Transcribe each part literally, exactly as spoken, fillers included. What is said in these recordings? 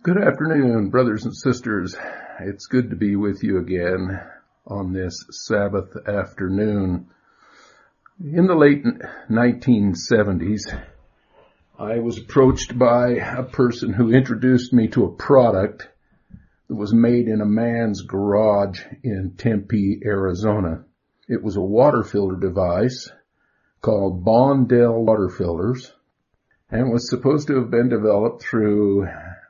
Good afternoon, brothers and sisters. It's good to be with you again on this Sabbath afternoon. In the late nineteen seventies, I was approached by a person who introduced me to a product that was made in a man's garage in Tempe, Arizona. It was a water filter device called Bondell water filters and was supposed to have been developed through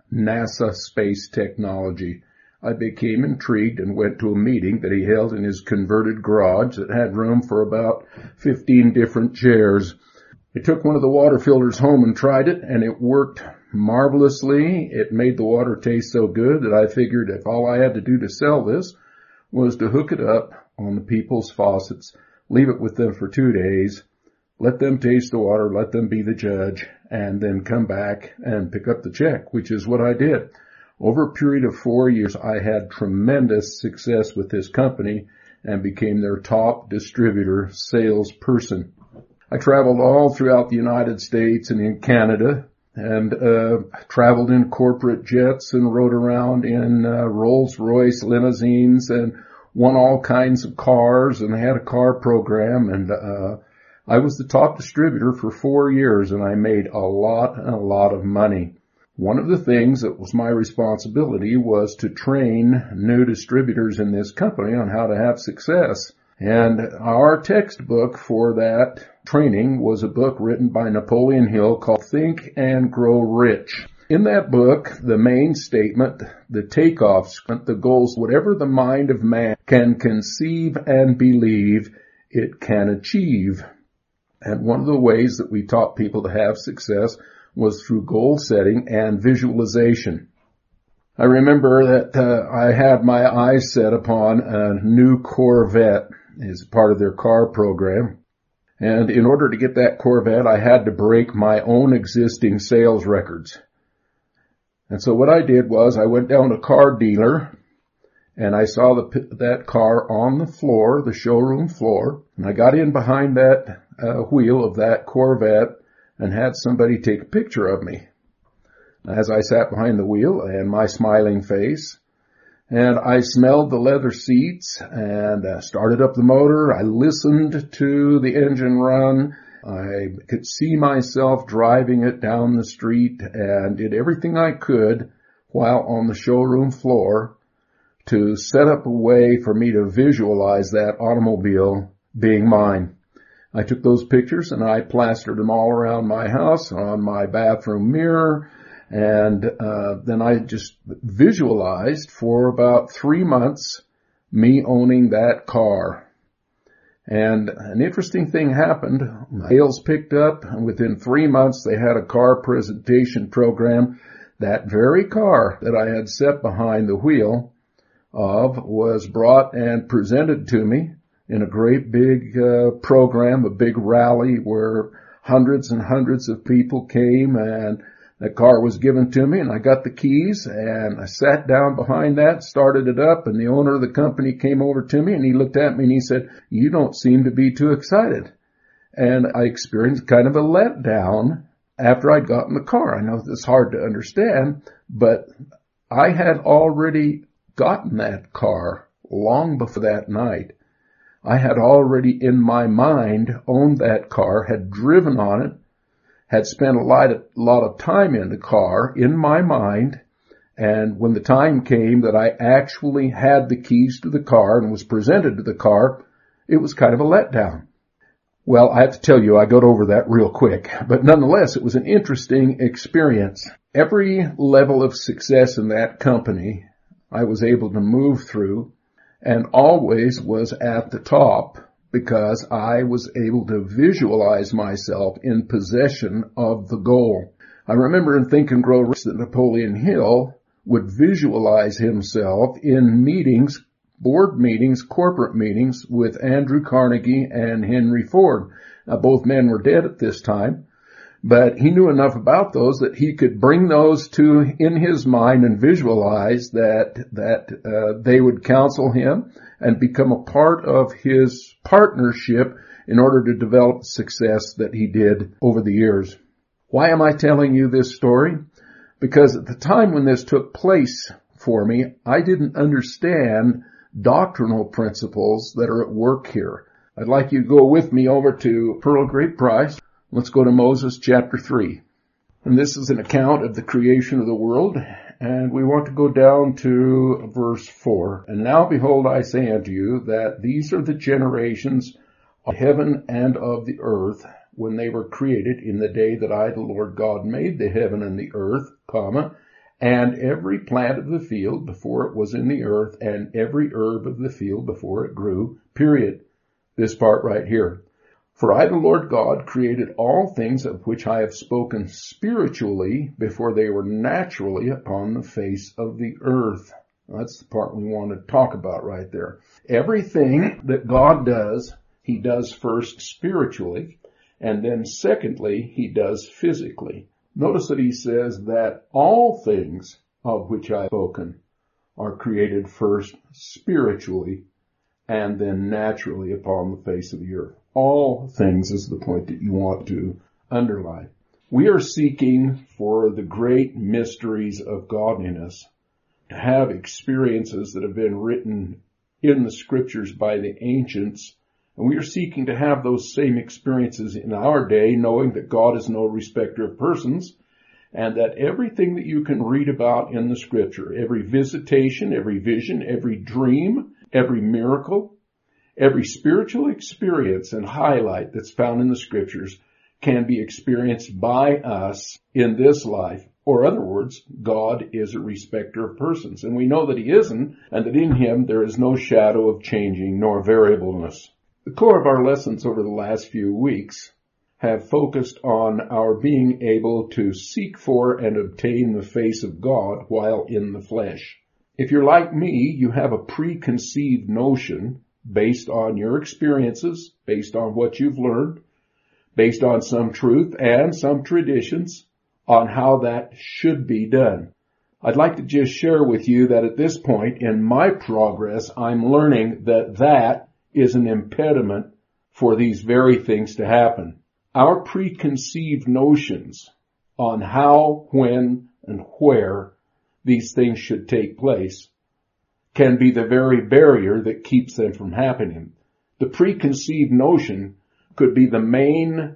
NASA Space Technology. I became intrigued and went to a meeting that he held in his converted garage that had room for about fifteen different chairs. I took one of the water filters home and tried it, and it worked marvelously. It made the water taste so good that I figured if all I had to do to sell this was to hook it up on the people's faucets, leave it with them for two days, let them taste the water, let them be the judge, and then come back and pick up the check, which is what I did. Over a period of four years, I had tremendous success with this company and became their top distributor salesperson. I traveled all throughout the United States and in Canada and uh traveled in corporate jets and rode around in uh, Rolls-Royce limousines and won all kinds of cars and had a car program, and uh I was the top distributor for four years and I made a lot and a lot of money. One of the things that was my responsibility was to train new distributors in this company on how to have success. And our textbook for that training was a book written by Napoleon Hill called Think and Grow Rich. In that book, the main statement, the takeoff, the goals, whatever the mind of man can conceive and believe, it can achieve. And one of the ways that we taught people to have success was through goal setting and visualization. I remember that uh, I had my eyes set upon a new Corvette as part of their car program. And in order to get that Corvette, I had to break my own existing sales records. And so what I did was I went down to a car dealer and I saw the, that car on the floor, the showroom floor, and I got in behind that uh, wheel of that Corvette and had somebody take a picture of me as I sat behind the wheel and my smiling face. And I smelled the leather seats and uh, started up the motor. I listened to the engine run. I could see myself driving it down the street and did everything I could while on the showroom floor to set up a way for me to visualize that automobile being mine. I took those pictures and I plastered them all around my house, on my bathroom mirror, and uh, then I just visualized for about three months me owning that car. And an interesting thing happened. Sales picked up, and within three months they had a car presentation program. That very car that I had set behind the wheel of was brought and presented to me in a great big uh, program, a big rally where hundreds and hundreds of people came, and the car was given to me, and I got the keys, and I sat down behind that, started it up, and the owner of the company came over to me, and he looked at me, and he said, "You don't seem to be too excited." And I experienced kind of a letdown after I'd gotten the car. I know this is hard to understand, but I had already gotten that car long before that night. I had already in my mind owned that car, had driven on it, had spent a lot of, lot of time in the car in my mind, and when the time came that I actually had the keys to the car and was presented to the car, it was kind of a letdown. Well, I have to tell you, I got over that real quick, but nonetheless, it was an interesting experience. Every level of success in that company I was able to move through, and always was at the top because I was able to visualize myself in possession of the goal. I remember in Think and Grow Rich that Napoleon Hill would visualize himself in meetings, board meetings, corporate meetings with Andrew Carnegie and Henry Ford. Now, both men were dead at this time, but he knew enough about those that he could bring those to in his mind and visualize that that uh, they would counsel him and become a part of his partnership in order to develop success that he did over the years. Why am I telling you this story? Because at the time when this took place for me, I didn't understand doctrinal principles that are at work here. I'd like you to go with me over to Pearl of Great Price. Let's go to Moses chapter three. And this is an account of the creation of the world. And we want to go down to verse four. And now behold, I say unto you that these are the generations of heaven and of the earth when they were created in the day that I, the Lord God, made the heaven and the earth, comma, and every plant of the field before it was in the earth, and every herb of the field before it grew, period. This part right here. For I, the Lord God, created all things of which I have spoken spiritually before they were naturally upon the face of the earth. That's the part we want to talk about right there. Everything that God does, he does first spiritually, and then secondly, he does physically. Notice that he says that all things of which I have spoken are created first spiritually and then naturally upon the face of the earth. All things is the point that you want to underline. We are seeking for the great mysteries of godliness, to have experiences that have been written in the scriptures by the ancients, and we are seeking to have those same experiences in our day, knowing that God is no respecter of persons, and that everything that you can read about in the scripture, every visitation, every vision, every dream, every miracle, every spiritual experience and highlight that's found in the scriptures can be experienced by us in this life. Or other words, God is a respecter of persons. And we know that he isn't, and that in him there is no shadow of changing nor variableness. The core of our lessons over the last few weeks have focused on our being able to seek for and obtain the face of God while in the flesh. If you're like me, you have a preconceived notion based on your experiences, based on what you've learned, based on some truth and some traditions on how that should be done. I'd like to just share with you that at this point in my progress, I'm learning that that is an impediment for these very things to happen. Our preconceived notions on how, when, and where these things should take place can be the very barrier that keeps them from happening. The preconceived notion could be the main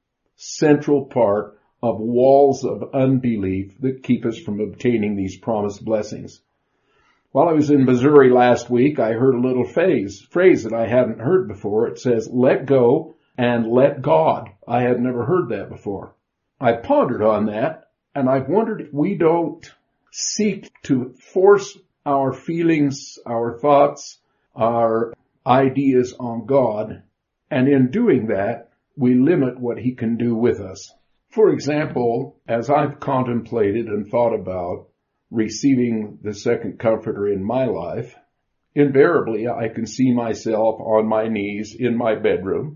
central part of walls of unbelief that keep us from obtaining these promised blessings. While I was in Missouri last week, I heard a little phrase, phrase that I hadn't heard before. It says, let go and let God. I had never heard that before. I pondered on that, and I've wondered if we don't seek to force our feelings, our thoughts, our ideas on God, and in doing that, we limit what he can do with us. For example, as I've contemplated and thought about receiving the second comforter in my life, invariably I can see myself on my knees in my bedroom,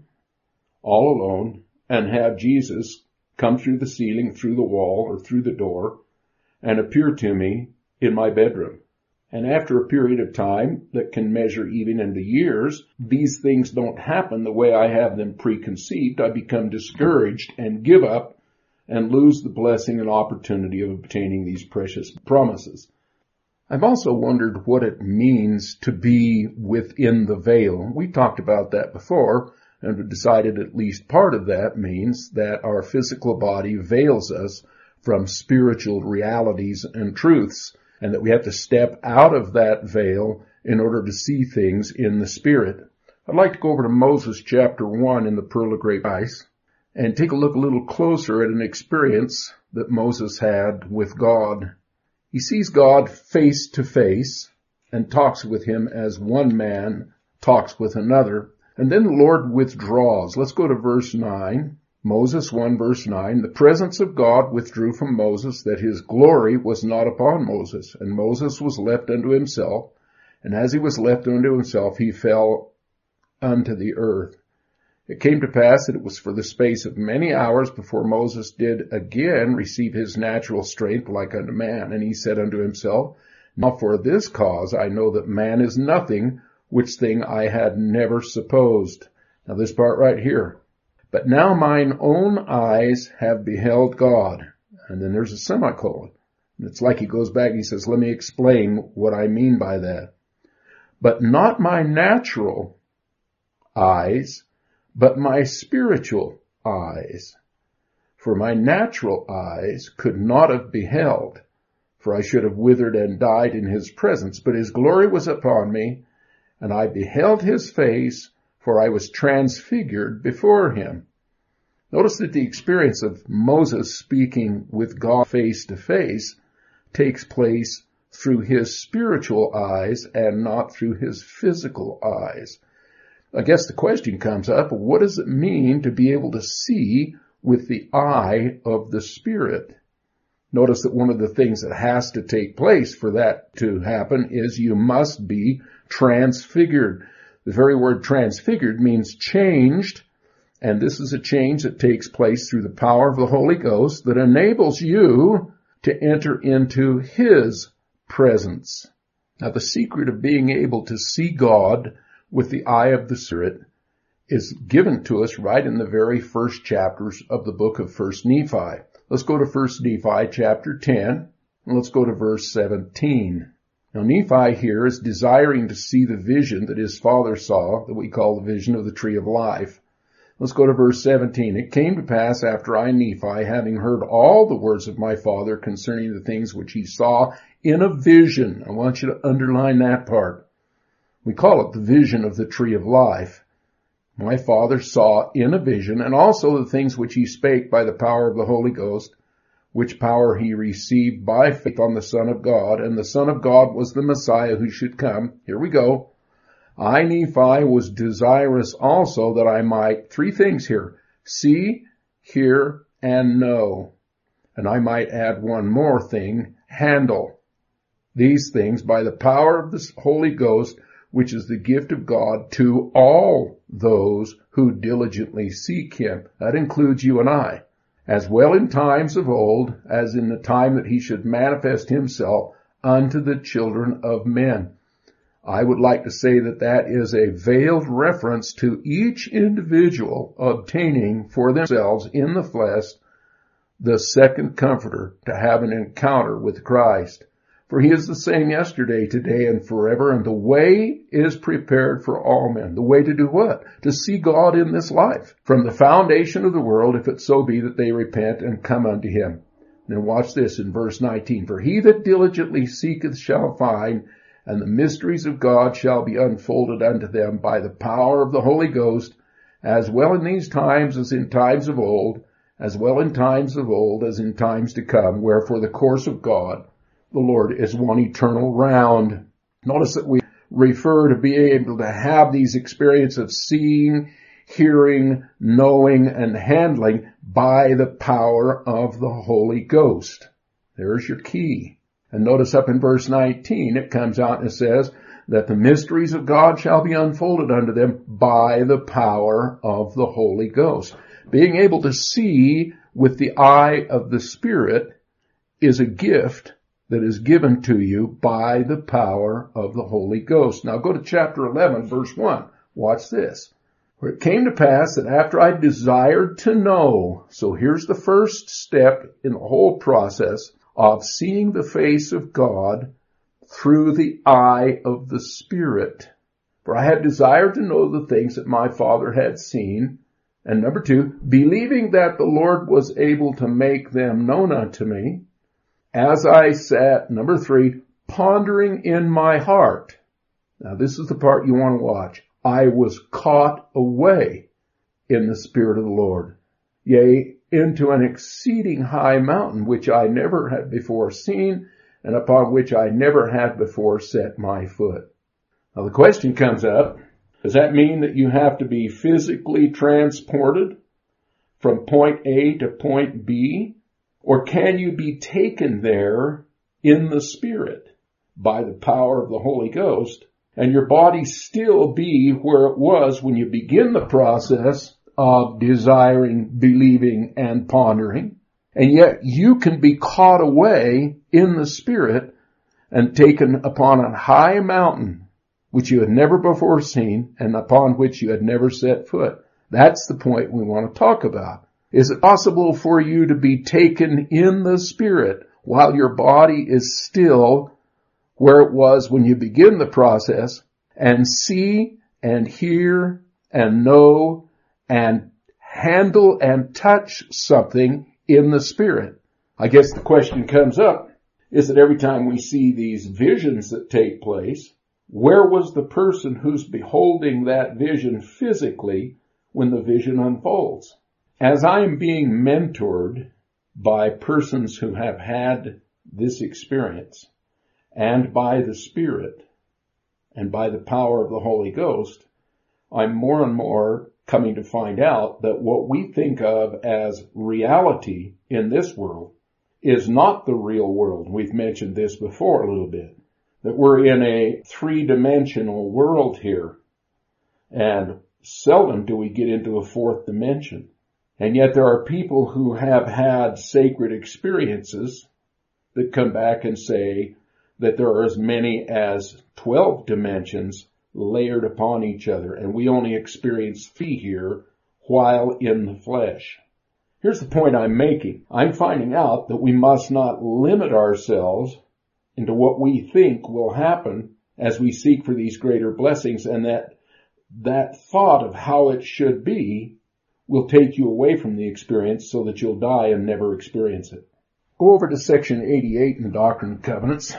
all alone, and have Jesus come through the ceiling, through the wall, or through the door, and appear to me in my bedroom. And after a period of time that can measure even into years, these things don't happen the way I have them preconceived. I become discouraged and give up and lose the blessing and opportunity of obtaining these precious promises. I've also wondered what it means to be within the veil. We talked about that before, and we decided at least part of that means that our physical body veils us from spiritual realities and truths, and that we have to step out of that veil in order to see things in the Spirit. I'd like to go over to Moses chapter one in the Pearl of Great Price and take a look a little closer at an experience that Moses had with God. He sees God face to face and talks with him as one man talks with another, and then the Lord withdraws. Let's go to verse nine. Moses one verse nine, the presence of God withdrew from Moses, that his glory was not upon Moses. And Moses was left unto himself, and as he was left unto himself, he fell unto the earth. It came to pass that it was for the space of many hours before Moses did again receive his natural strength like unto man. And he said unto himself, now for this cause I know that man is nothing, which thing I had never supposed. Now this part right here. But now mine own eyes have beheld God. And then there's a semicolon. And it's like he goes back and he says, let me explain what I mean by that. But not my natural eyes, but my spiritual eyes. For my natural eyes could not have beheld, for I should have withered and died in his presence. But his glory was upon me, and I beheld his face, for I was transfigured before him. Notice that the experience of Moses speaking with God face to face takes place through his spiritual eyes and not through his physical eyes. I guess the question comes up, what does it mean to be able to see with the eye of the Spirit? Notice that one of the things that has to take place for that to happen is you must be transfigured. The very word transfigured means changed, and this is a change that takes place through the power of the Holy Ghost that enables you to enter into his presence. Now, the secret of being able to see God with the eye of the Spirit is given to us right in the very first chapters of the book of First Nephi. Let's go to First Nephi chapter ten, and let's go to verse seventeen. Now, Nephi here is desiring to see the vision that his father saw, that we call the vision of the tree of life. Let's go to verse seventeen. It came to pass after I, Nephi, having heard all the words of my father concerning the things which he saw in a vision. I want you to underline that part. We call it the vision of the tree of life. My father saw in a vision, and also the things which he spake by the power of the Holy Ghost, which power he received by faith on the Son of God, and the Son of God was the Messiah who should come. Here we go. I, Nephi, was desirous also that I might, three things here, see, hear, and know. And I might add one more thing, handle these things by the power of the Holy Ghost, which is the gift of God to all those who diligently seek him. That includes you and I, as well in times of old as in the time that he should manifest himself unto the children of men. I would like to say that that is a veiled reference to each individual obtaining for themselves in the flesh the second comforter to have an encounter with Christ. For he is the same yesterday, today, and forever, and the way is prepared for all men. The way to do what? To see God in this life, from the foundation of the world, if it so be that they repent and come unto him. Then watch this in verse nineteen. For he that diligently seeketh shall find, and the mysteries of God shall be unfolded unto them by the power of the Holy Ghost, as well in these times as in times of old, as well in times of old as in times to come. Wherefore the course of God, the Lord, is one eternal round. Notice that we refer to being able to have these experiences of seeing, hearing, knowing, and handling by the power of the Holy Ghost. There's your key. And notice up in verse nineteen, it comes out and it says that the mysteries of God shall be unfolded unto them by the power of the Holy Ghost. Being able to see with the eye of the Spirit is a gift that is given to you by the power of the Holy Ghost. Now go to chapter eleven, verse one. Watch this. For it came to pass that after I desired to know, so here's the first step in the whole process of seeing the face of God through the eye of the Spirit. For I had desired to know the things that my father had seen. And number two, believing that the Lord was able to make them known unto me, as I sat, number three, pondering in my heart. Now this is the part you want to watch. I was caught away in the Spirit of the Lord, yea, into an exceeding high mountain, which I never had before seen, and upon which I never had before set my foot. Now the question comes up, does that mean that you have to be physically transported from point A to point B? Or can you be taken there in the Spirit by the power of the Holy Ghost, and your body still be where it was when you begin the process of desiring, believing, and pondering, and yet you can be caught away in the Spirit and taken upon a high mountain which you had never before seen and upon which you had never set foot? That's the point we want to talk about. Is it possible for you to be taken in the Spirit while your body is still where it was when you begin the process, and see and hear and know and handle and touch something in the Spirit. I guess the question comes up is that every time we see these visions that take place, where was the person who's beholding that vision physically when the vision unfolds? As I am being mentored by persons who have had this experience, and by the Spirit, and by the power of the Holy Ghost, I'm more and more coming to find out that what we think of as reality in this world is not the real world. We've mentioned this before a little bit, that we're in a three-dimensional world here, and seldom do we get into a fourth dimension. And yet there are people who have had sacred experiences that come back and say that there are as many as twelve dimensions layered upon each other, and we only experience three here while in the flesh. Here's the point I'm making. I'm finding out that we must not limit ourselves into what we think will happen as we seek for these greater blessings, and that that thought of how it should be will take you away from the experience so that you'll die and never experience it. Go over to section eighty-eight in the Doctrine and Covenants.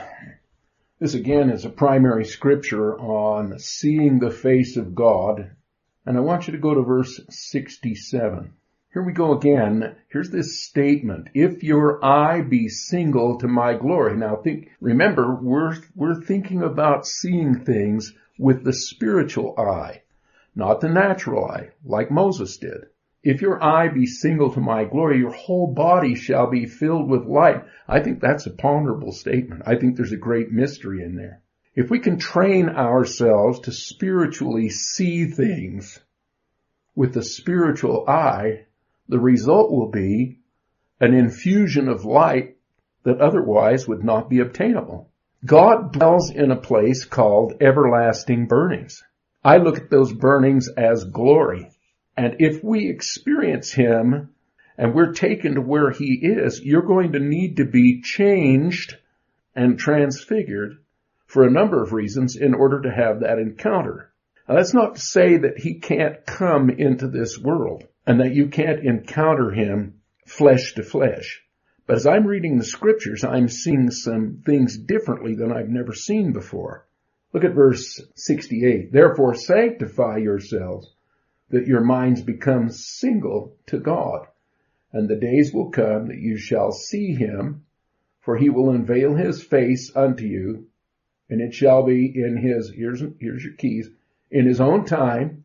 This again is a primary scripture on seeing the face of God. And I want you to go to verse sixty-seven. Here we go again. Here's this statement. If your eye be single to my glory. Now think, remember, we're, we're thinking about seeing things with the spiritual eye, not the natural eye, like Moses did. If your eye be single to my glory, your whole body shall be filled with light. I think that's a ponderable statement. I think there's a great mystery in there. If we can train ourselves to spiritually see things with the spiritual eye, the result will be an infusion of light that otherwise would not be obtainable. God dwells in a place called everlasting burnings. I look at those burnings as glory. And if we experience Him and we're taken to where He is, you're going to need to be changed and transfigured for a number of reasons in order to have that encounter. Now, that's not to say that He can't come into this world and that you can't encounter Him flesh to flesh. But as I'm reading the scriptures, I'm seeing some things differently than I've never seen before. Look at verse sixty-eight. Therefore sanctify yourselves, that your minds become single to God. And the days will come that you shall see Him, for He will unveil His face unto you, and it shall be in His, here's, here's your keys, in His own time,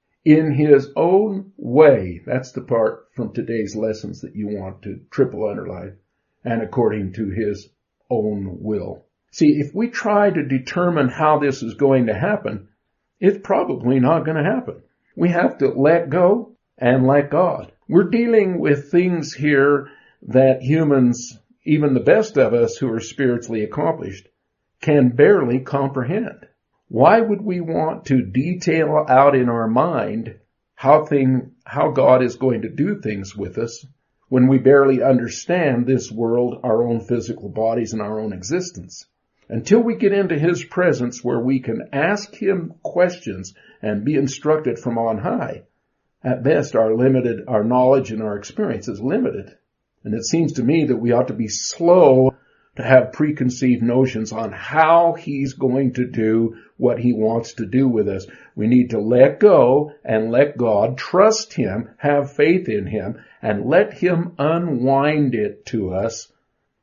in His own way. That's the part from today's lessons that you want to triple underline, and according to His own will. See, if we try to determine how this is going to happen, it's probably not going to happen. We have to let go and let God. We're dealing with things here that humans, even the best of us who are spiritually accomplished, can barely comprehend. Why would we want to detail out in our mind how thing, how God is going to do things with us when we barely understand this world, our own physical bodies, and our own existence? Until we get into His presence where we can ask Him questions and be instructed from on high, at best our limited, our knowledge and our experience is limited. And it seems to me that we ought to be slow to have preconceived notions on how He's going to do what He wants to do with us. We need to let go and let God, trust Him, have faith in Him, and let Him unwind it to us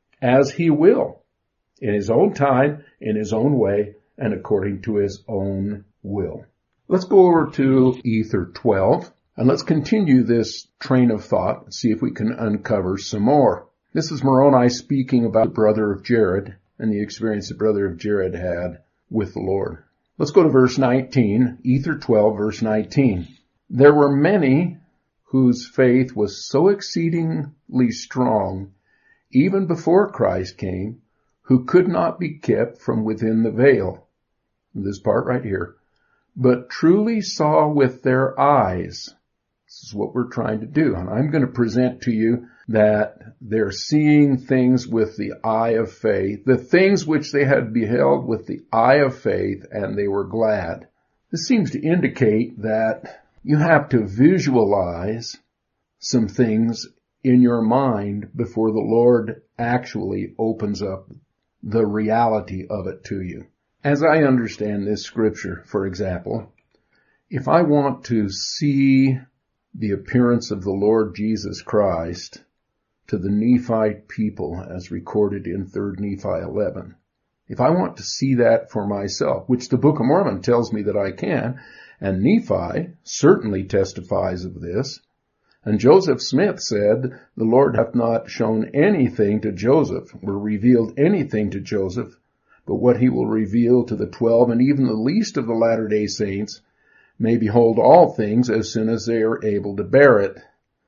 as He will, in His own time, in His own way, and according to His own will. Let's go over to Ether twelve, and let's continue this train of thought and see if we can uncover some more. This is Moroni speaking about the brother of Jared and the experience the brother of Jared had with the Lord. Let's go to verse nineteen, Ether twelve, verse nineteen. There were many whose faith was so exceedingly strong, even before Christ came, who could not be kept from within the veil. This part right here. But truly saw with their eyes This is what we're trying to do. And I'm going to present to you that they're seeing things with the eye of faith, the things which they had beheld with the eye of faith, and they were glad. This seems to indicate that you have to visualize some things in your mind before the Lord actually opens up the reality of it to you. As I understand this scripture, for example, if I want to see the appearance of the Lord Jesus Christ to the Nephite people as recorded in Third Nephi eleven, if I want to see that for myself, which the Book of Mormon tells me that I can, and Nephi certainly testifies of this, and Joseph Smith said, the Lord hath not shown anything to Joseph, or revealed anything to Joseph, but what he will reveal to the twelve, and even the least of the Latter-day Saints may behold all things as soon as they are able to bear it.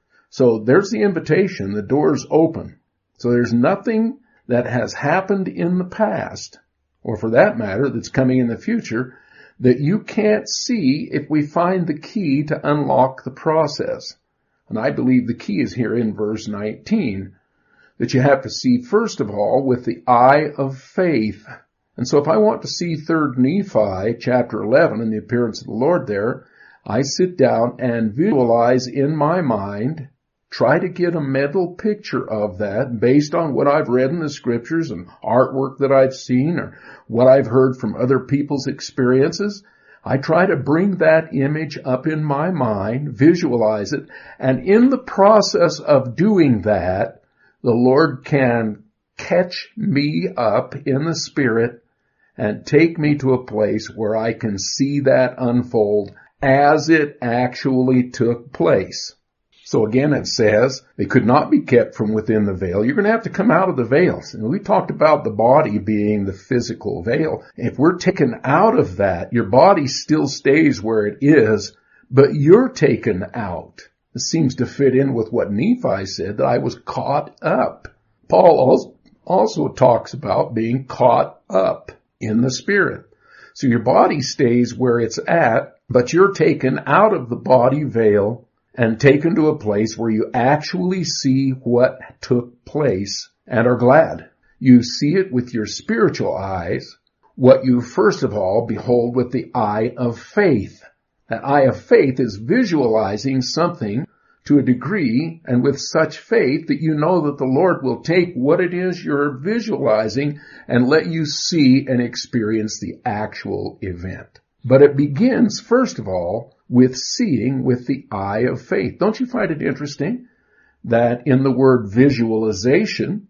So there's the invitation. The door's open. So there's nothing that has happened in the past, or for that matter, that's coming in the future, that you can't see if we find the key to unlock the process. And I believe the key is here in verse nineteen, that you have to see, first of all, with the eye of faith. And so if I want to see Third Nephi chapter eleven and the appearance of the Lord there, I sit down and visualize in my mind, try to get a mental picture of that based on what I've read in the scriptures and artwork that I've seen or what I've heard from other people's experiences. I try to bring that image up in my mind, visualize it, and in the process of doing that, the Lord can catch me up in the Spirit and take me to a place where I can see that unfold as it actually took place. So again, it says they could not be kept from within the veil. You're going to have to come out of the veil. And we talked about the body being the physical veil. If we're taken out of that, your body still stays where it is, but you're taken out. This seems to fit in with what Nephi said, that I was caught up. Paul also talks about being caught up in the Spirit. So your body stays where it's at, but you're taken out of the body veil and taken to a place where you actually see what took place and are glad. You see it with your spiritual eyes, what you first of all behold with the eye of faith. That eye of faith is visualizing something to a degree and with such faith that you know that the Lord will take what it is you're visualizing and let you see and experience the actual event. But it begins, first of all, with seeing with the eye of faith. Don't you find it interesting that in the word visualization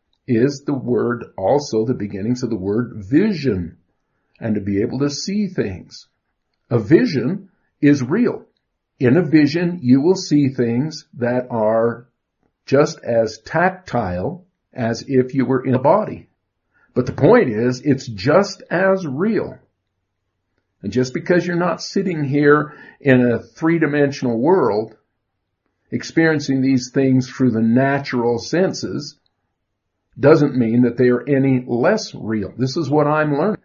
is the word also the beginnings of the word vision, and to be able to see things. A vision is real. In a vision, you will see things that are just as tactile as if you were in a body. But the point is, it's just as real. And just because you're not sitting here in a three-dimensional world, experiencing these things through the natural senses, doesn't mean that they are any less real. This is what I'm learning.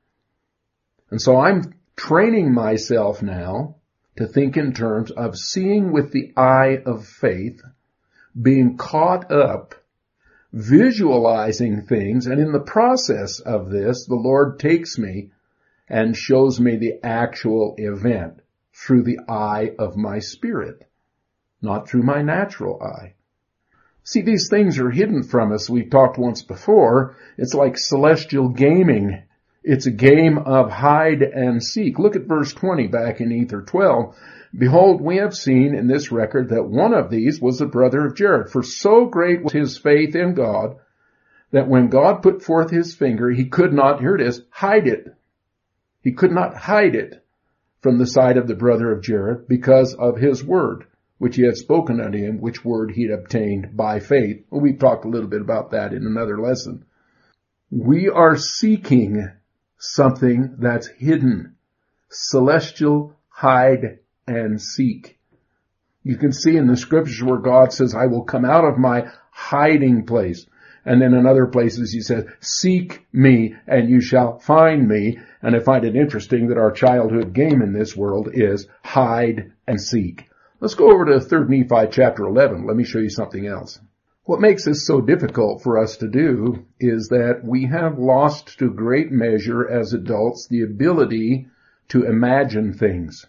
And so I'm training myself now to think in terms of seeing with the eye of faith, being caught up, visualizing things, and in the process of this, the Lord takes me and shows me the actual event through the eye of my spirit, not through my natural eye. See, these things are hidden from us. We've talked once before. It's like celestial gaming. It's a game of hide and seek. Look at verse twenty back in Ether twelve. Behold, we have seen in this record that one of these was the brother of Jared. For so great was his faith in God that when God put forth his finger, he could not, here it is, hide it. He could not hide it from the sight of the brother of Jared because of his word, which he had spoken unto him, which word he had obtained by faith. Well, we talked a little bit about that in another lesson. We are seeking something that's hidden. Celestial hide and seek. You can see in the scriptures where God says, I will come out of my hiding place. And then in other places he says, seek me and you shall find me. And I find it interesting that our childhood game in this world is hide and seek. Let's go over to third Nephi chapter eleven. Let me show you something else. What makes this so difficult for us to do is that we have lost to great measure as adults the ability to imagine things.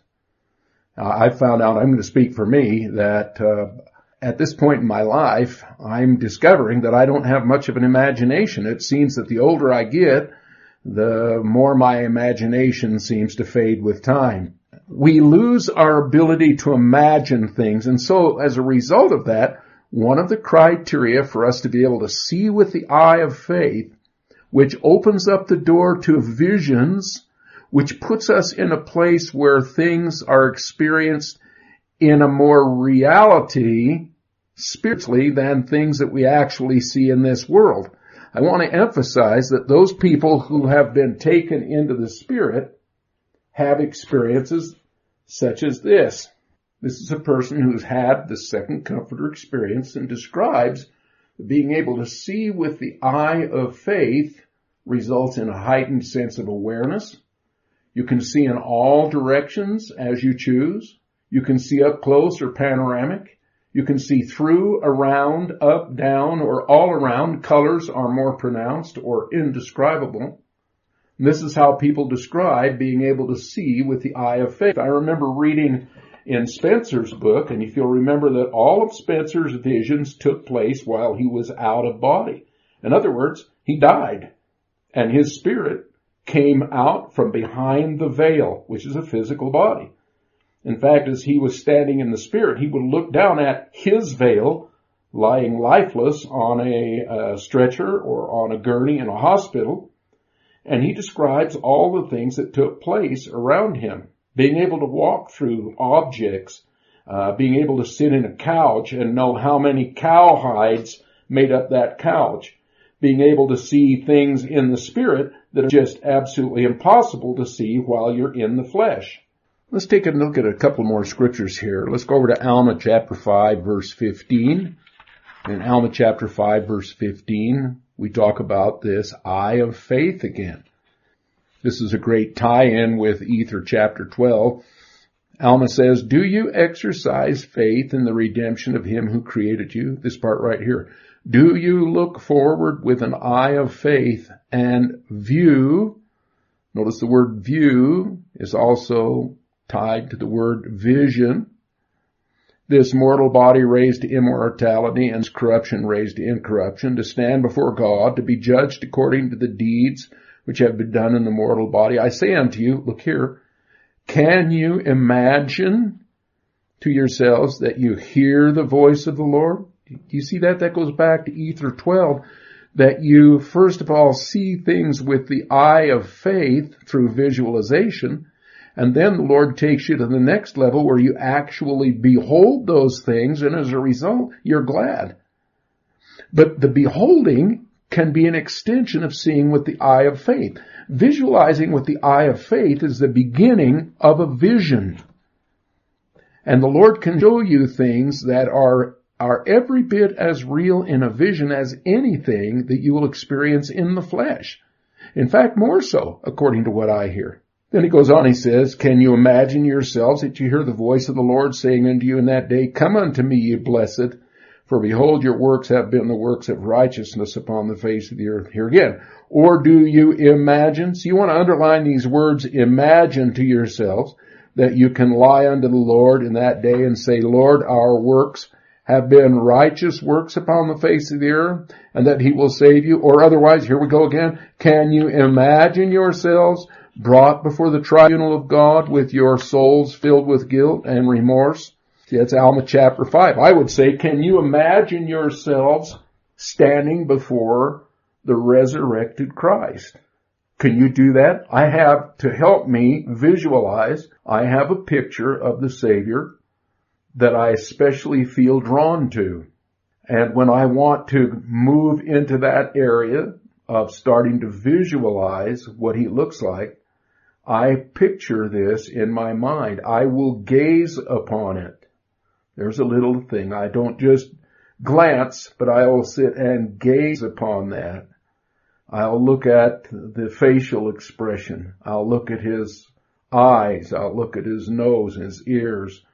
Uh, I found out, I'm going to speak for me, that uh, at this point in my life, I'm discovering that I don't have much of an imagination. It seems that the older I get, the more my imagination seems to fade with time. We lose our ability to imagine things, and so as a result of that, one of the criteria for us to be able to see with the eye of faith, which opens up the door to visions, which puts us in a place where things are experienced in a more reality spiritually than things that we actually see in this world. I want to emphasize that those people who have been taken into the Spirit have experiences such as this. This is a person who's had the second comforter experience and describes being able to see with the eye of faith results in a heightened sense of awareness. You can see in all directions as you choose. You can see up close or panoramic. You can see through, around, up, down, or all around. Colors are more pronounced or indescribable. And this is how people describe being able to see with the eye of faith. I remember reading in Spencer's book, and if you'll remember that all of Spencer's visions took place while he was out of body. In other words, he died, and his spirit came out from behind the veil, which is a physical body. In fact, as he was standing in the spirit, he would look down at his veil, lying lifeless on a uh, stretcher or on a gurney in a hospital, and he describes all the things that took place around him. Being able to walk through objects, uh, being able to sit in a couch and know how many cowhides made up that couch, being able to see things in the spirit that are just absolutely impossible to see while you're in the flesh. Let's take a look at a couple more scriptures here. Let's go over to Alma chapter five, verse fifteen. In Alma chapter five, verse fifteen, we talk about this eye of faith again. This is a great tie-in with Ether chapter twelve. Alma says, do you exercise faith in the redemption of him who created you? This part right here. Do you look forward with an eye of faith and view? Notice the word view is also tied to the word vision. This mortal body raised to immortality and corruption raised to incorruption, to stand before God, to be judged according to the deeds which have been done in the mortal body. I say unto you, look here, can you imagine to yourselves that you hear the voice of the Lord? Do you see that? That goes back to Ether twelve, that you first of all see things with the eye of faith through visualization, and then the Lord takes you to the next level where you actually behold those things, and as a result, you're glad. But the beholding can be an extension of seeing with the eye of faith. Visualizing with the eye of faith is the beginning of a vision. And the Lord can show you things that are, are every bit as real in a vision as anything that you will experience in the flesh. In fact, more so, according to what I hear. Then he goes on, he says, can you imagine yourselves that you hear the voice of the Lord saying unto you in that day, come unto me, ye blessed, for behold, your works have been the works of righteousness upon the face of the earth. Here again. Or do you imagine? So you want to underline these words, imagine to yourselves, that you can lie unto the Lord in that day and say, Lord, our works have been righteous works upon the face of the earth, and that he will save you. Or otherwise, here we go again. Can you imagine yourselves brought before the tribunal of God with your souls filled with guilt and remorse? See, that's Alma chapter five. I would say, can you imagine yourselves standing before the resurrected Christ? Can you do that? I have, to help me visualize, I have a picture of the Savior that I especially feel drawn to. And when I want to move into that area of starting to visualize what he looks like, I picture this in my mind. I will gaze upon it. There's a little thing. I don't just glance, but I will sit and gaze upon that. I'll look at the facial expression. I'll look at his eyes. I'll look at his nose and his ears.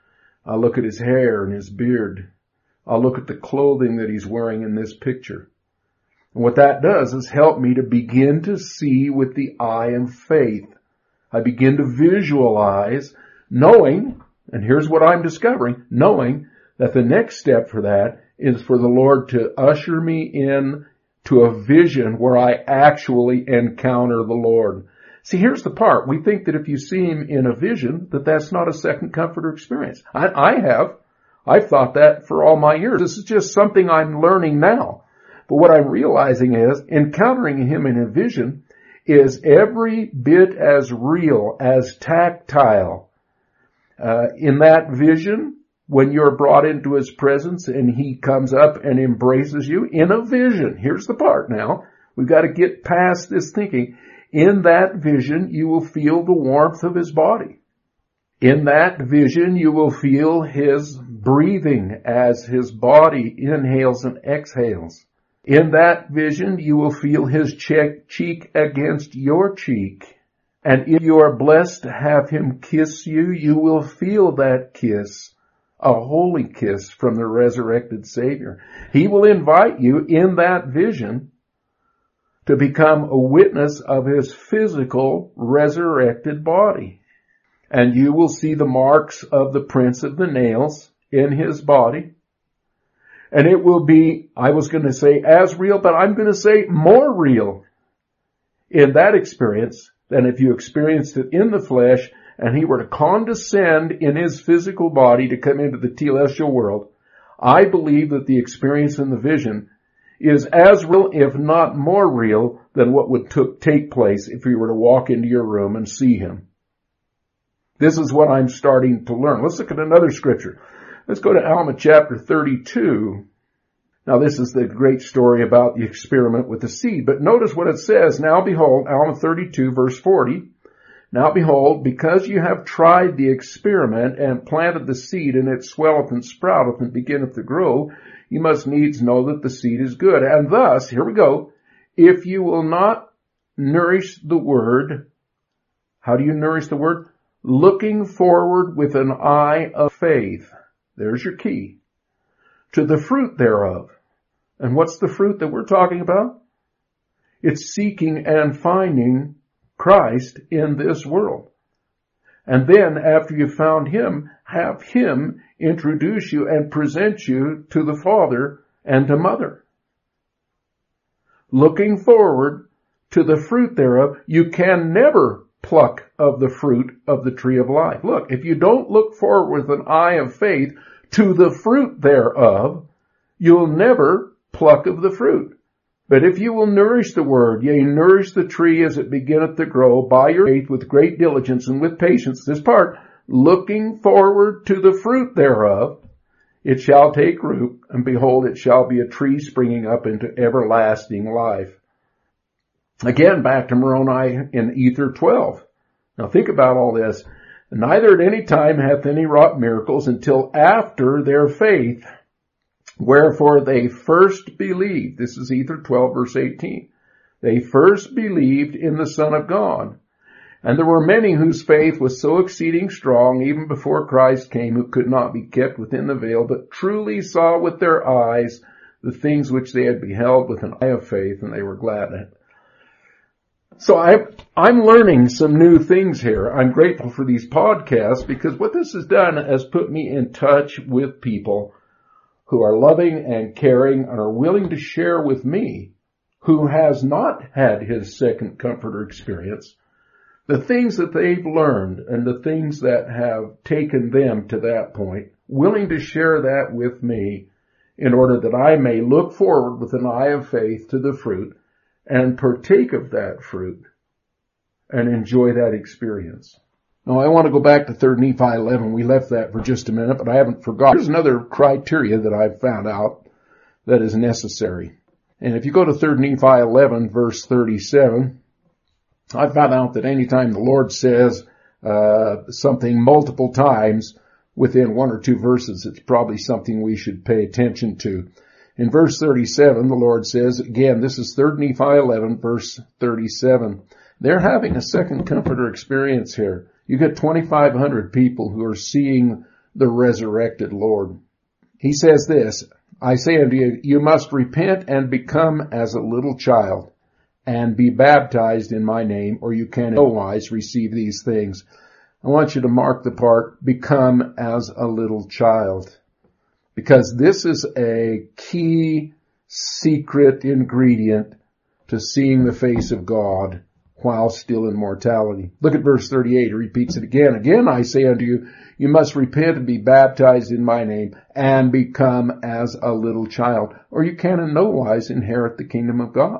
I'll look at his hair and his beard. I'll look at the clothing that he's wearing in this picture. And what that does is help me to begin to see with the eye of faith. I begin to visualize, knowing, and here's what I'm discovering, knowing that the next step for that is for the Lord to usher me in to a vision where I actually encounter the Lord. See, here's the part. We think that if you see him in a vision, that that's not a second comforter experience. I, I have. I've thought that for all my years. This is just something I'm learning now. But what I'm realizing is encountering him in a vision is every bit as real, as tactile. Uh, in that vision, when you're brought into his presence and he comes up and embraces you in a vision. Here's the part now. We've got to get past this thinking. In that vision, you will feel the warmth of his body. In that vision, you will feel his breathing as his body inhales and exhales. In that vision, you will feel his cheek against your cheek. And if you are blessed to have him kiss you, you will feel that kiss, a holy kiss from the resurrected Savior. He will invite you in that vision to become a witness of his physical resurrected body. And you will see the marks of the prints of the nails in his body. And it will be, I was going to say as real, but I'm going to say more real in that experience than if you experienced it in the flesh and he were to condescend in his physical body to come into the telestial world. I believe that the experience in the vision is as real, if not more real, than what would took, take place if you were to walk into your room and see him. This is what I'm starting to learn. Let's look at another scripture. Let's go to Alma chapter thirty-two. Now this is the great story about the experiment with the seed. But notice what it says. Now behold, Alma thirty-two verse forty. Now behold, because you have tried the experiment and planted the seed, and it swelleth and sprouteth and beginneth to grow, you must needs know that the seed is good. And thus, here we go, if you will not nourish the word, how do you nourish the word? Looking forward with an eye of faith. There's your key. To the fruit thereof. And what's the fruit that we're talking about? It's seeking and finding Christ in this world. And then after you've found him, have him introduce you and present you to the Father and to Mother. Looking forward to the fruit thereof, you can never pluck of the fruit of the tree of life. Look, if you don't look forward with an eye of faith to the fruit thereof, you'll never pluck of the fruit. But if you will nourish the word, yea, nourish the tree as it beginneth to grow by your faith with great diligence and with patience, this part, looking forward to the fruit thereof, it shall take root, and behold, it shall be a tree springing up into everlasting life. Again, back to Moroni in Ether twelve. Now think about all this. Neither at any time hath any wrought miracles until after their faith. Wherefore they first believed. This is Ether twelve verse eighteen. They first believed in the Son of God. And there were many whose faith was so exceeding strong, even before Christ came, who could not be kept within the veil, but truly saw with their eyes the things which they had beheld with an eye of faith, and they were glad at it. So I, I'm learning some new things here. I'm grateful for these podcasts because what this has done has put me in touch with people who are loving and caring and are willing to share with me, who has not had his second comforter experience, the things that they've learned and the things that have taken them to that point, willing to share that with me in order that I may look forward with an eye of faith to the fruit and partake of that fruit and enjoy that experience. Now, I want to go back to Third Nephi eleven. We left that for just a minute, but I haven't forgotten. Here's another criteria that I've found out that is necessary. And if you go to Third Nephi eleven, verse thirty-seven, I found out that anytime the Lord says uh something multiple times within one or two verses, it's probably something we should pay attention to. In verse thirty-seven, the Lord says, again, this is Third Nephi eleven, verse thirty-seven, they're having a second comforter experience here. You get twenty-five hundred people who are seeing the resurrected Lord. He says this, I say unto you, you must repent and become as a little child and be baptized in my name, or you can in no wise receive these things. I want you to mark the part, become as a little child, because this is a key secret ingredient to seeing the face of God while still in mortality. Look at verse thirty-eight. It repeats it again. Again, I say unto you, you must repent and be baptized in my name and become as a little child, or you can in no wise inherit the kingdom of God.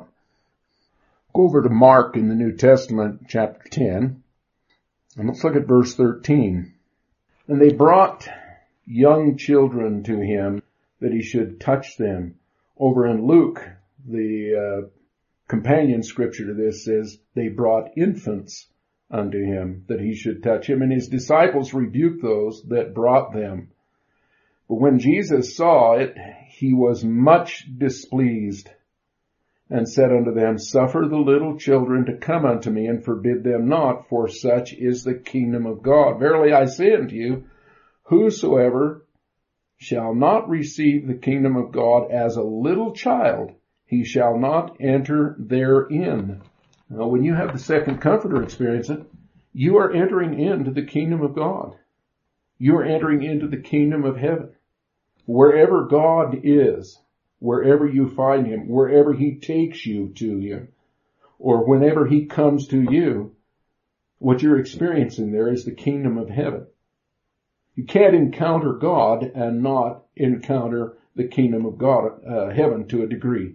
Go over to Mark in the New Testament, chapter ten, and let's look at verse thirteen. And they brought young children to him that he should touch them. Over in Luke, the uh, companion scripture to this says, they brought infants unto him that he should touch him, and his disciples rebuked those that brought them. But when Jesus saw it, he was much displeased, and said unto them, suffer the little children to come unto me, and forbid them not, for such is the kingdom of God. Verily I say unto you, whosoever shall not receive the kingdom of God as a little child, he shall not enter therein. Now, when you have the second comforter experience it, you are entering into the kingdom of God. You are entering into the kingdom of heaven. Wherever God is, wherever you find him, wherever he takes you to him, or whenever he comes to you, what you're experiencing there is the kingdom of heaven. You can't encounter God and not encounter the kingdom of God, uh, heaven to a degree.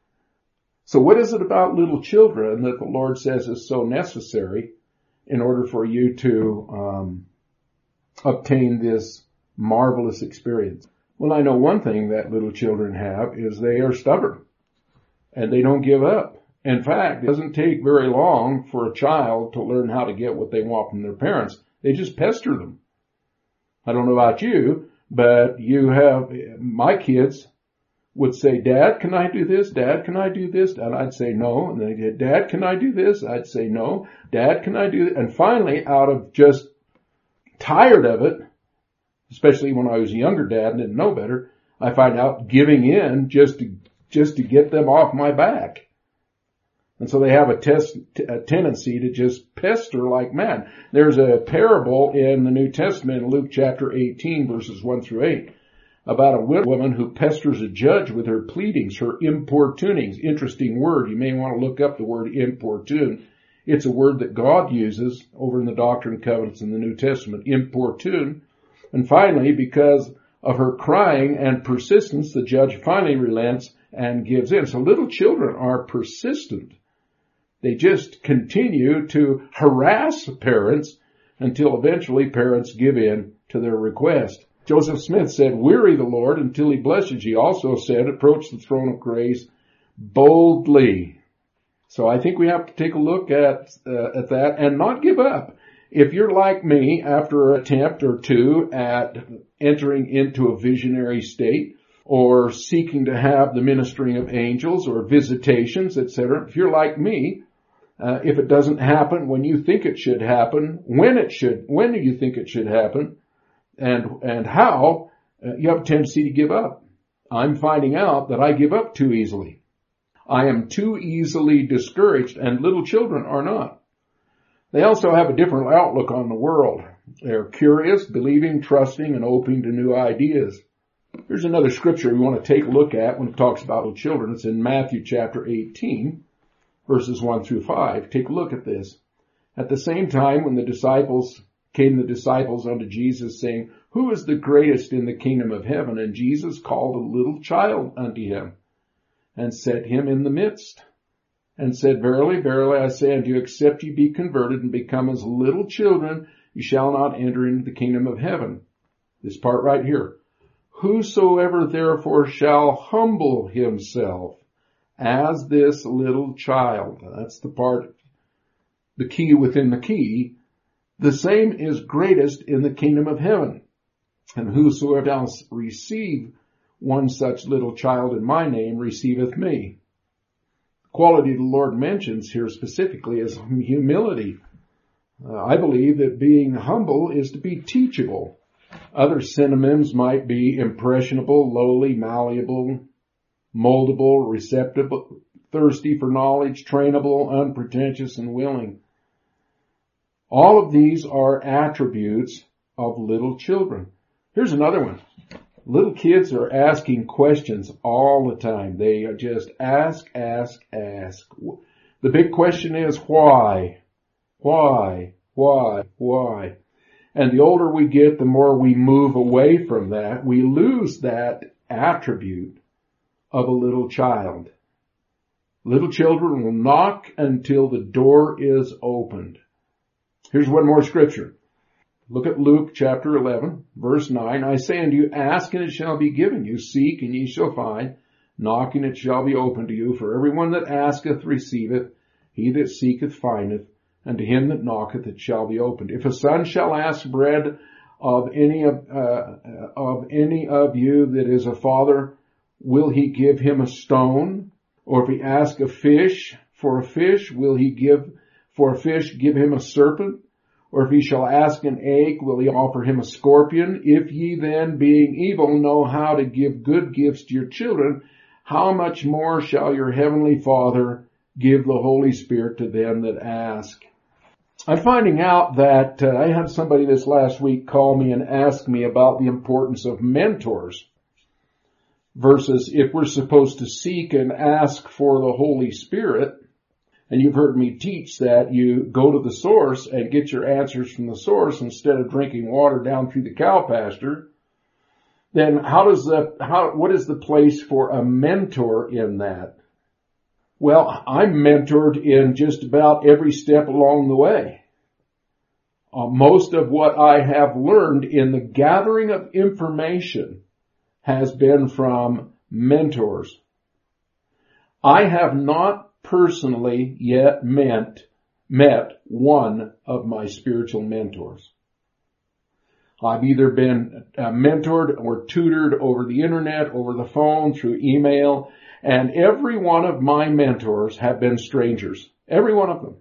So what is it about little children that the Lord says is so necessary in order for you to um, obtain this marvelous experience? Well, I know one thing that little children have is they are stubborn and they don't give up. In fact, it doesn't take very long for a child to learn how to get what they want from their parents. They just pester them. I don't know about you, but you have, my kids would say, Dad, can I do this? Dad, can I do this? And I'd say no. And they'd say, Dad, can I do this? I'd say no. Dad, can I do this? And finally, out of just tired of it, especially when I was a younger dad and didn't know better, I find out giving in just to, just to get them off my back. And so they have a, test, a tendency to just pester like mad. There's a parable in the New Testament, in Luke chapter eighteen, verses one through eight, about a woman who pesters a judge with her pleadings, her importunings. Interesting word. You may want to look up the word importune. It's a word that God uses over in the Doctrine and Covenants in the New Testament, importune. And finally, because of her crying and persistence, the judge finally relents and gives in. So little children are persistent. They just continue to harass parents until eventually parents give in to their request. Joseph Smith said, weary the Lord until he blesses you. He also said, approach the throne of grace boldly. So I think we have to take a look at, uh, at that and not give up. If you're like me, after an attempt or two at entering into a visionary state or seeking to have the ministering of angels or visitations, et cetera, if you're like me, uh, if it doesn't happen when you think it should happen, when it should, when do you think it should happen, and and how, uh, you have a tendency to give up. I'm finding out that I give up too easily. I am too easily discouraged, and little children are not. They also have a different outlook on the world. They're curious, believing, trusting, and open to new ideas. Here's another scripture we want to take a look at when it talks about little children. It's in Matthew chapter eighteen, verses one through five. Take a look at this. At the same time, when the disciples came the disciples unto Jesus, saying, who is the greatest in the kingdom of heaven? And Jesus called a little child unto him, and set him in the midst, and said, verily, verily, I say unto you, except ye be converted and become as little children, you shall not enter into the kingdom of heaven. This part right here. Whosoever therefore shall humble himself as this little child. That's the part, the key within the key. The same is greatest in the kingdom of heaven. And whosoever shall receive one such little child in my name receiveth me. The quality the Lord mentions here specifically is humility. Uh, I believe that being humble is to be teachable. Other synonyms might be impressionable, lowly, malleable, moldable, receptive, thirsty for knowledge, trainable, unpretentious, and willing. All of these are attributes of little children. Here's another one. Little kids are asking questions all the time. They just ask, ask, ask. The big question is why? Why? Why? Why? And the older we get, the more we move away from that. We lose that attribute of a little child. Little children will knock until the door is opened. Here's one more scripture. Look at Luke chapter eleven, verse nine. I say unto you, ask and it shall be given you. Seek and ye shall find. Knock and it shall be opened to you. For everyone that asketh receiveth. He that seeketh findeth. And to him that knocketh it shall be opened. If a son shall ask bread of any of, uh, of any of you that is a father, will he give him a stone? Or if he ask a fish for a fish, will he give for a fish give him a serpent? Or if he shall ask an egg, will he offer him a scorpion? If ye then, being evil, know how to give good gifts to your children, how much more shall your heavenly Father give the Holy Spirit to them that ask? I'm finding out that uh, I had somebody this last week call me and ask me about the importance of mentors versus if we're supposed to seek and ask for the Holy Spirit. And you've heard me teach that you go to the source and get your answers from the source instead of drinking water down through the cow pasture. Then how does the, how, what is the place for a mentor in that? Well, I'm mentored in just about every step along the way. Uh, most of what I have learned in the gathering of information has been from mentors. I have not personally yet met, met one of my spiritual mentors. I've either been uh, mentored or tutored over the internet, over the phone, through email, and every one of my mentors have been strangers. Every one of them.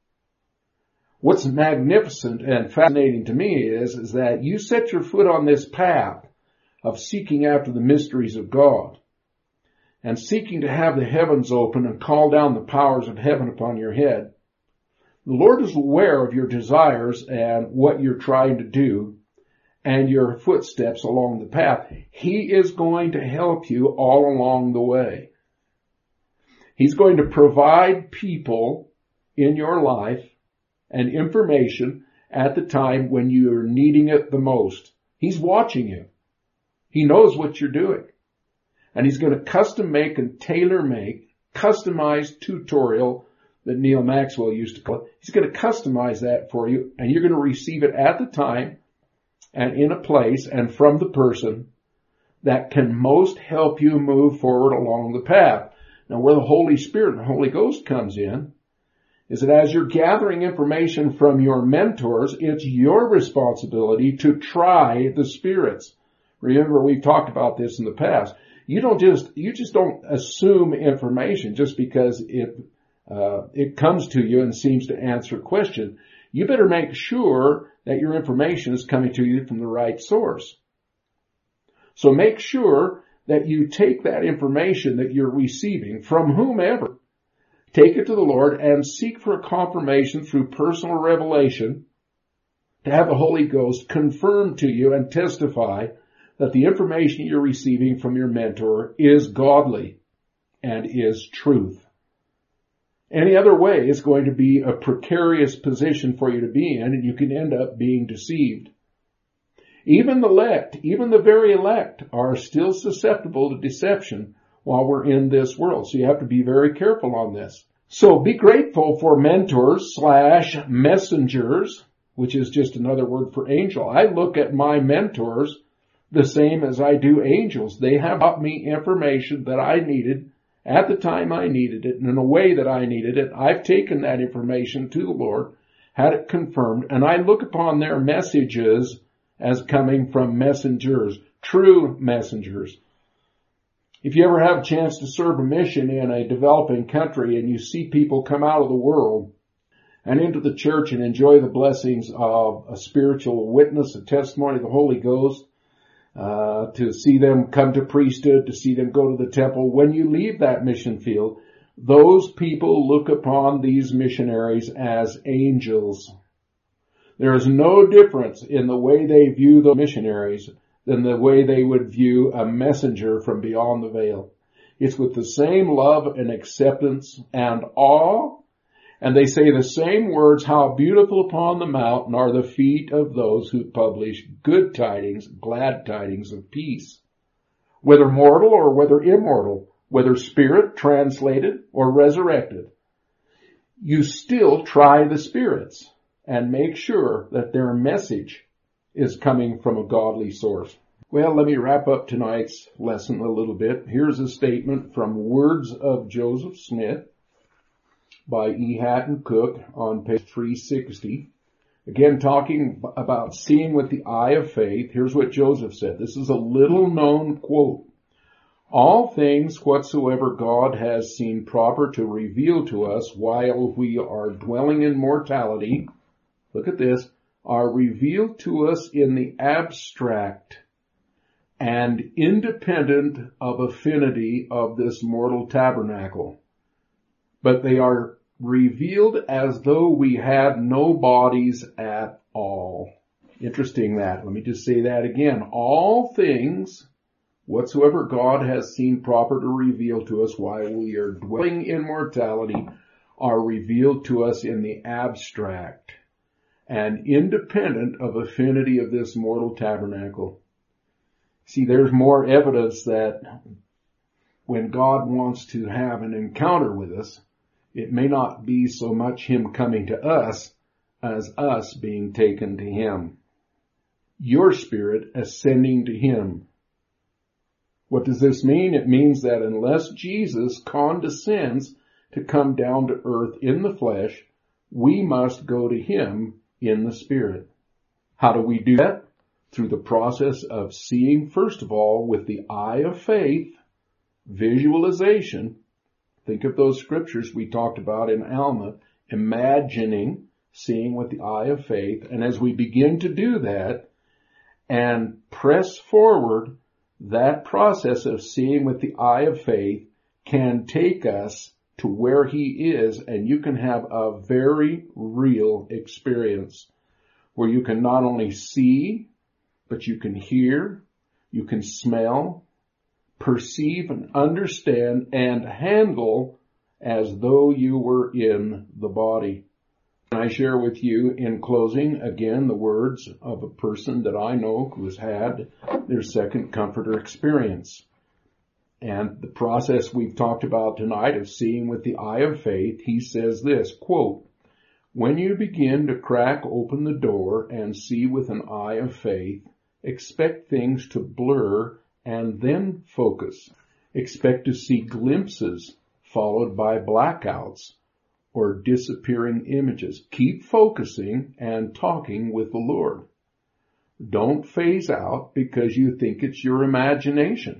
What's magnificent and fascinating to me is, is that you set your foot on this path of seeking after the mysteries of God and seeking to have the heavens open and call down the powers of heaven upon your head. The Lord is aware of your desires and what you're trying to do and your footsteps along the path. He is going to help you all along the way. He's going to provide people in your life and information at the time when you're needing it the most. He's watching you. He knows what you're doing. And he's going to custom make and tailor make, customized tutorial that Neil Maxwell used to call it. He's going to customize that for you, and you're going to receive it at the time and in a place and from the person that can most help you move forward along the path. Now, where the Holy Spirit and the Holy Ghost comes in is that as you're gathering information from your mentors, it's your responsibility to try the spirits. Remember, we've talked about this in the past. You don't just, you just don't assume information just because it, uh, it comes to you and seems to answer a question. You better make sure that your information is coming to you from the right source. So make sure that you take that information that you're receiving from whomever, take it to the Lord and seek for a confirmation through personal revelation to have the Holy Ghost confirm to you and testify that the information you're receiving from your mentor is godly and is truth. Any other way is going to be a precarious position for you to be in, and you can end up being deceived. Even the elect, even the very elect, are still susceptible to deception while we're in this world. So you have to be very careful on this. So be grateful for mentors slash messengers, which is just another word for angel. I look at my mentors the same as I do angels. They have brought me information that I needed at the time I needed it and in a way that I needed it. I've taken that information to the Lord, had it confirmed, and I look upon their messages as coming from messengers, true messengers. If you ever have a chance to serve a mission in a developing country and you see people come out of the world and into the church and enjoy the blessings of a spiritual witness, a testimony of the Holy Ghost, uh, to see them come to priesthood, to see them go to the temple. When you leave that mission field, those people look upon these missionaries as angels. There is no difference in the way they view the missionaries than the way they would view a messenger from beyond the veil. It's with the same love and acceptance and awe, and they say the same words, how beautiful upon the mountain are the feet of those who publish good tidings, glad tidings of peace. Whether mortal or whether immortal, whether spirit translated or resurrected, you still try the spirits and make sure that their message is coming from a godly source. Well, let me wrap up tonight's lesson a little bit. Here's a statement from Words of Joseph Smith by E. Hatton Cook on page three sixty. Again, talking about seeing with the eye of faith. Here's what Joseph said. This is a little known quote. All things whatsoever God has seen proper to reveal to us while we are dwelling in mortality, look at this, are revealed to us in the abstract and independent of affinity of this mortal tabernacle. But they are revealed as though we had no bodies at all. Interesting that. Let me just say that again. All things whatsoever God has seen proper to reveal to us while we are dwelling in mortality are revealed to us in the abstract and independent of affinity of this mortal tabernacle. See, there's more evidence that when God wants to have an encounter with us, it may not be so much Him coming to us as us being taken to Him. Your spirit ascending to Him. What does this mean? It means that unless Jesus condescends to come down to earth in the flesh, we must go to Him in the Spirit. How do we do that? Through the process of seeing, first of all, with the eye of faith, visualization. Think of those scriptures we talked about in Alma, imagining, seeing with the eye of faith. And as we begin to do that and press forward, that process of seeing with the eye of faith can take us to where He is, and you can have a very real experience where you can not only see, but you can hear, you can smell, perceive and understand and handle as though you were in the body. And I share with you in closing, again, the words of a person that I know who has had their second comforter experience. And the process we've talked about tonight of seeing with the eye of faith, he says this, quote, when you begin to crack open the door and see with an eye of faith, expect things to blur and then focus. Expect to see glimpses followed by blackouts or disappearing images. Keep focusing and talking with the Lord. Don't phase out because you think it's your imagination.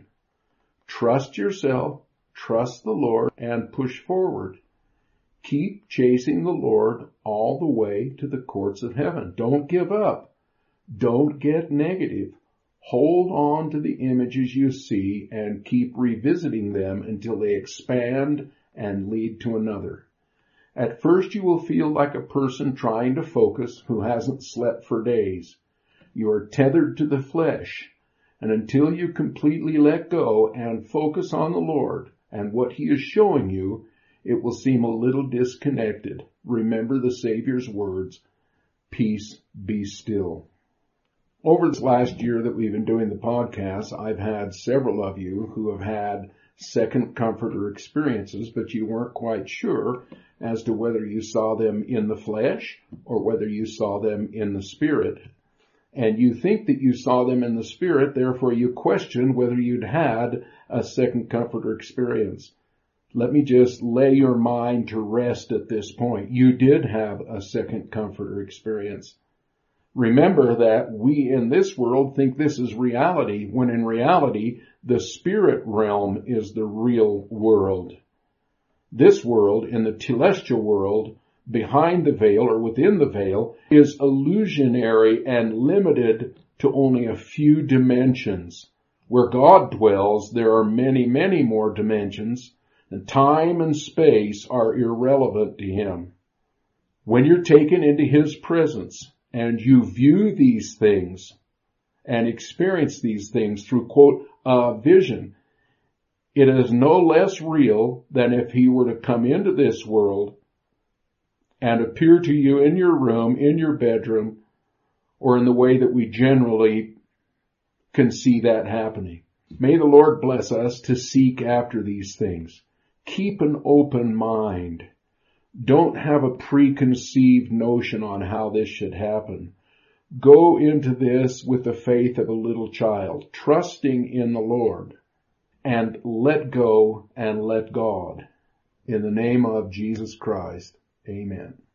Trust yourself, trust the Lord, and push forward. Keep chasing the Lord all the way to the courts of heaven. Don't give up. Don't get negative. Hold on to the images you see and keep revisiting them until they expand and lead to another. At first you will feel like a person trying to focus who hasn't slept for days. You are tethered to the flesh, and until you completely let go and focus on the Lord and what He is showing you, it will seem a little disconnected. Remember the Savior's words, peace, be still. Over this last year that we've been doing the podcast, I've had several of you who have had second comforter experiences, but you weren't quite sure as to whether you saw them in the flesh or whether you saw them in the spirit. And you think that you saw them in the spirit, therefore you question whether you'd had a second comforter experience. Let me just lay your mind to rest at this point. You did have a second comforter experience. Remember that we in this world think this is reality, when in reality, the spirit realm is the real world. This world, in the celestial world, behind the veil or within the veil is illusionary and limited to only a few dimensions. Where God dwells, there are many, many more dimensions, and time and space are irrelevant to him. When you're taken into his presence and you view these things and experience these things through, quote, a vision, it is no less real than if he were to come into this world and appear to you in your room, in your bedroom, or in the way that we generally can see that happening. May the Lord bless us to seek after these things. Keep an open mind. Don't have a preconceived notion on how this should happen. Go into this with the faith of a little child, trusting in the Lord, and let go and let God. In the name of Jesus Christ, amen.